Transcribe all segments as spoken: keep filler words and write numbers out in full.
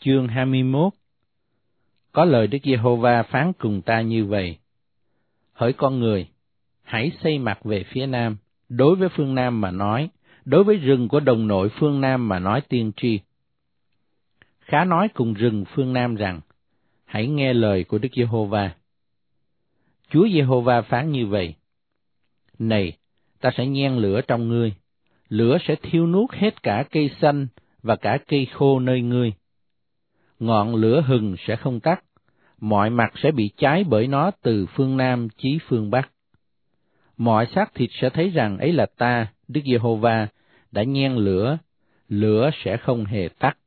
chương hai mươi mốt. Có lời Đức Giê-hô-va phán cùng ta như vậy: Hỡi con người, hãy xây mặt về phía nam, đối với phương nam mà nói, đối với rừng của đồng nội phương nam mà nói tiên tri. Khá nói cùng rừng phương nam rằng: Hãy nghe lời của Đức Giê-hô-va. Chúa Giê-hô-va phán như vậy: Này, ta sẽ nhen lửa trong ngươi, lửa sẽ thiêu nuốt hết cả cây xanh và cả cây khô nơi ngươi. Ngọn lửa hừng sẽ không tắt, mọi mặt sẽ bị cháy bởi nó từ phương Nam chí phương Bắc. Mọi xác thịt sẽ thấy rằng ấy là ta, Đức Giê-hô-va, đã nhen lửa, lửa sẽ không hề tắt.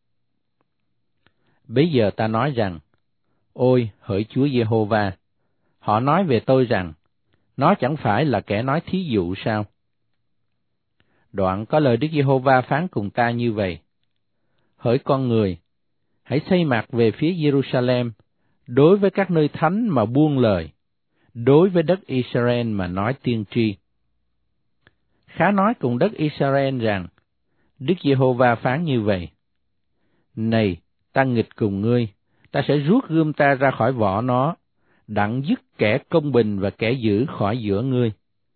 Bây giờ ta nói rằng: Ôi, hỡi Chúa Giê-hô-va, họ nói về tôi rằng, nó chẳng phải là kẻ nói thí dụ sao? Đoạn có lời Đức Giê-hô-va phán cùng ta như vậy: Hỡi con người, hãy xây mặt về phía Giê-ru-sa-lem, đối với các nơi thánh mà buông lời, đối với đất Israel mà nói tiên tri. Khá nói cùng đất Israel rằng: Đức Giê-hô-va phán như vậy: Này, ta nghịch cùng ngươi, ta sẽ rút gươm ta ra khỏi vỏ nó, đặng dứt kẻ công bình và kẻ dữ khỏi giữa ngươi.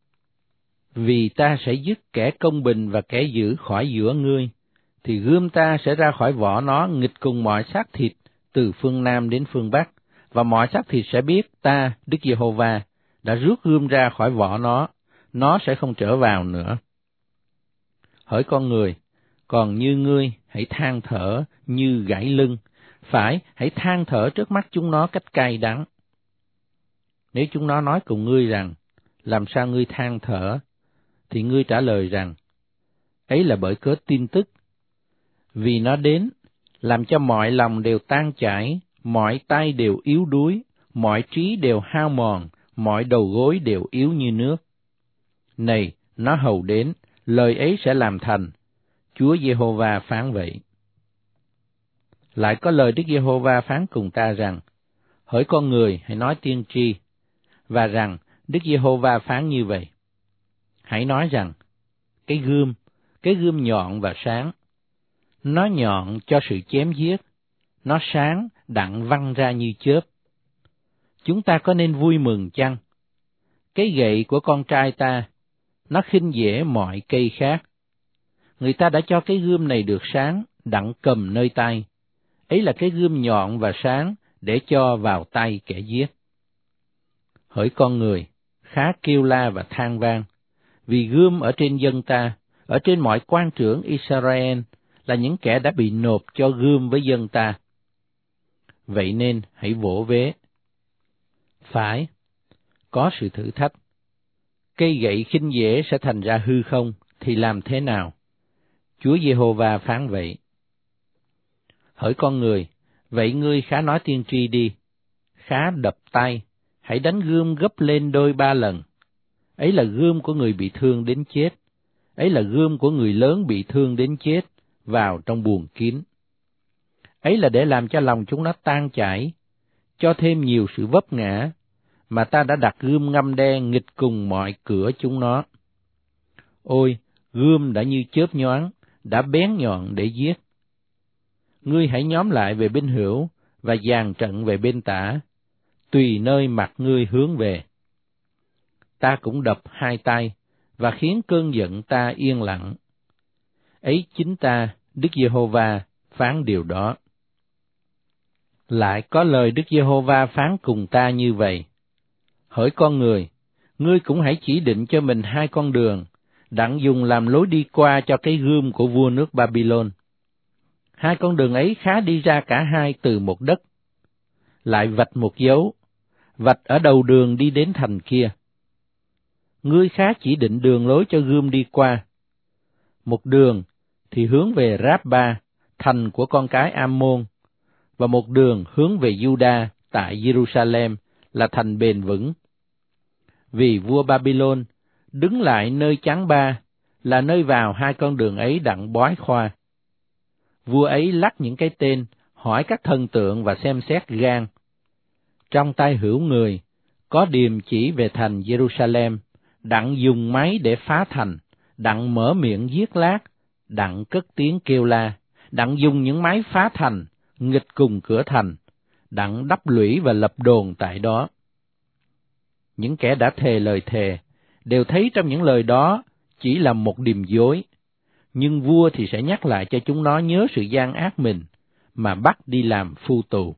Vì ta sẽ dứt kẻ công bình và kẻ dữ khỏi giữa ngươi, thì gươm ta sẽ ra khỏi vỏ nó nghịch cùng mọi xác thịt từ phương Nam đến phương Bắc, và mọi xác thịt sẽ biết ta, Đức Giê-hô-va, đã rút gươm ra khỏi vỏ nó, nó sẽ không trở vào nữa. Hỡi con người, còn như ngươi, hãy than thở như gãy lưng, phải, hãy than thở trước mắt chúng nó cách cay đắng. Nếu chúng nó nói cùng ngươi rằng, làm sao ngươi than thở, thì ngươi trả lời rằng, ấy là bởi cớ tin tức. Vì nó đến, làm cho mọi lòng đều tan chảy, mọi tay đều yếu đuối, mọi trí đều hao mòn, mọi đầu gối đều yếu như nước. Này, nó hầu đến, lời ấy sẽ làm thành. Chúa Giê-hô-va phán vậy. Lại có lời Đức Giê-hô-va phán cùng ta rằng: Hỡi con người, hãy nói tiên tri, và rằng Đức Giê-hô-va phán như vậy: Hãy nói rằng, cái gươm, cái gươm nhọn và sáng, nó nhọn cho sự chém giết, nó sáng đặng văng ra như chớp. Chúng ta có nên vui mừng chăng? Cái gậy của con trai ta, nó khinh dễ mọi cây khác. Người ta đã cho cái gươm này được sáng, đặng cầm nơi tay. Ấy là cái gươm nhọn và sáng để cho vào tay kẻ giết. Hỡi con người, khá kêu la và than vang, vì gươm ở trên dân ta, ở trên mọi quan trưởng Israel, là những kẻ đã bị nộp cho gươm với dân ta. Vậy nên hãy vỗ vế. Phải, có sự thử thách. Cây gậy khinh dễ sẽ thành ra hư không, thì làm thế nào? Chúa Giê-hô-va phán vậy. Hỡi con người, vậy ngươi khá nói tiên tri đi, khá đập tay, hãy đánh gươm gấp lên đôi ba lần. Ấy là gươm của người bị thương đến chết, ấy là gươm của người lớn bị thương đến chết, vào trong buồng kín. Ấy là để làm cho lòng chúng nó tan chảy, cho thêm nhiều sự vấp ngã, mà ta đã đặt gươm ngăm đen nghịch cùng mọi cửa chúng nó. Ôi, gươm đã như chớp nhoáng, đã bén nhọn để giết. Ngươi hãy nhóm lại về bên hữu, và dàn trận về bên tả, tùy nơi mặt ngươi hướng về. Ta cũng đập hai tay, và khiến cơn giận ta yên lặng. Ấy chính ta, Đức Giê-hô-va, phán điều đó. Lại có lời Đức Giê-hô-va phán cùng ta như vậy: Hỡi con người, ngươi cũng hãy chỉ định cho mình hai con đường, đặng dùng làm lối đi qua cho cái gươm của vua nước Babylon. Hai con đường ấy khá đi ra cả hai từ một đất. Lại vạch một dấu, vạch ở đầu đường đi đến thành kia. Ngươi khá chỉ định đường lối cho gươm đi qua. Một đường thì hướng về Ráp-ba, thành của con cái Am-môn, và một đường hướng về Giu-đa tại Giê-ru-sa-lem, là thành bền vững. Vì vua Babylon đứng lại nơi chắn ba, là nơi vào hai con đường ấy đặng bói khoa. Vua ấy lắc những cái tên, hỏi các thần tượng và xem xét gan. Trong tay hữu người có điềm chỉ về thành Giê-ru-sa-lem, đặng dùng máy để phá thành, đặng mở miệng giết lát, đặng cất tiếng kêu la, đặng dùng những máy phá thành, nghịch cùng cửa thành, đặng đắp lũy và lập đồn tại đó. Những kẻ đã thề lời thề đều thấy trong những lời đó chỉ là một điềm dối, nhưng vua thì sẽ nhắc lại cho chúng nó nhớ sự gian ác mình mà bắt đi làm phu tù.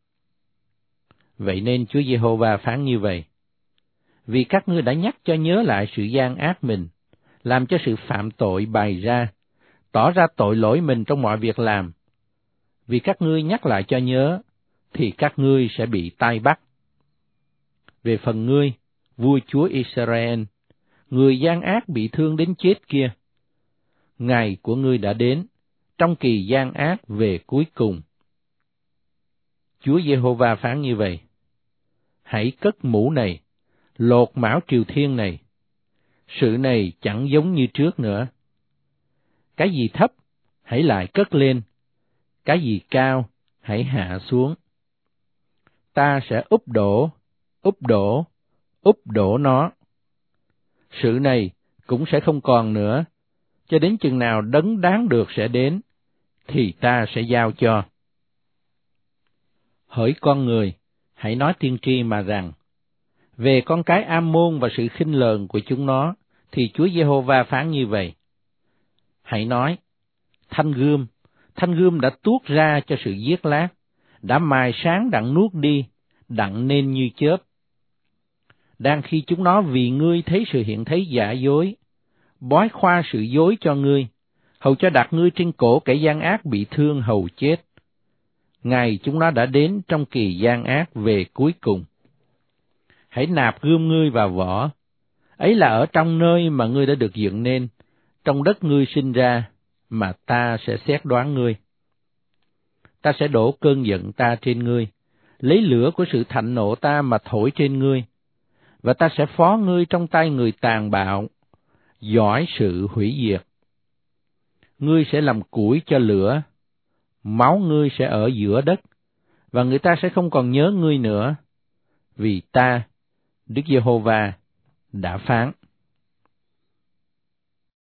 Vậy nên Chúa Giê-hô-va phán như vậy: vì các ngươi đã nhắc cho nhớ lại sự gian ác mình, làm cho sự phạm tội bày ra, tỏ ra tội lỗi mình trong mọi việc làm. Vì các ngươi nhắc lại cho nhớ, thì các ngươi sẽ bị tai bắt. Về phần ngươi, vua chúa Israel, người gian ác bị thương đến chết kia, ngày của ngươi đã đến, trong kỳ gian ác về cuối cùng. Chúa Giê-hô-va phán như vậy: hãy cất mũ này, lột mão triều thiên này. Sự này chẳng giống như trước nữa. Cái gì thấp, hãy lại cất lên. Cái gì cao, hãy hạ xuống. Ta sẽ úp đổ, úp đổ, úp đổ nó. Sự này cũng sẽ không còn nữa, cho đến chừng nào đấng đáng được sẽ đến, thì ta sẽ giao cho. Hỡi con người, hãy nói tiên tri mà rằng, về con cái Am-môn và sự khinh lờn của chúng nó, thì Chúa Giê-hô-va phán như vậy: hãy nói, thanh gươm, thanh gươm đã tuốt ra cho sự giết lát, đã mài sáng đặng nuốt đi, đặng nên như chớp. Đang khi chúng nó vì ngươi thấy sự hiện thấy giả dối, bói khoa sự dối cho ngươi, hầu cho đặt ngươi trên cổ kẻ gian ác bị thương hầu chết. Ngày chúng nó đã đến trong kỳ gian ác về cuối cùng. Hãy nạp gươm ngươi vào vỏ, ấy là ở trong nơi mà ngươi đã được dựng nên, trong đất ngươi sinh ra, mà ta sẽ xét đoán ngươi. Ta sẽ đổ cơn giận ta trên ngươi, lấy lửa của sự thạnh nộ ta mà thổi trên ngươi, và ta sẽ phó ngươi trong tay người tàn bạo, giỏi sự hủy diệt. Ngươi sẽ làm củi cho lửa, máu ngươi sẽ ở giữa đất, và người ta sẽ không còn nhớ ngươi nữa, vì ta, Đức Giê-hô-va, đã phán.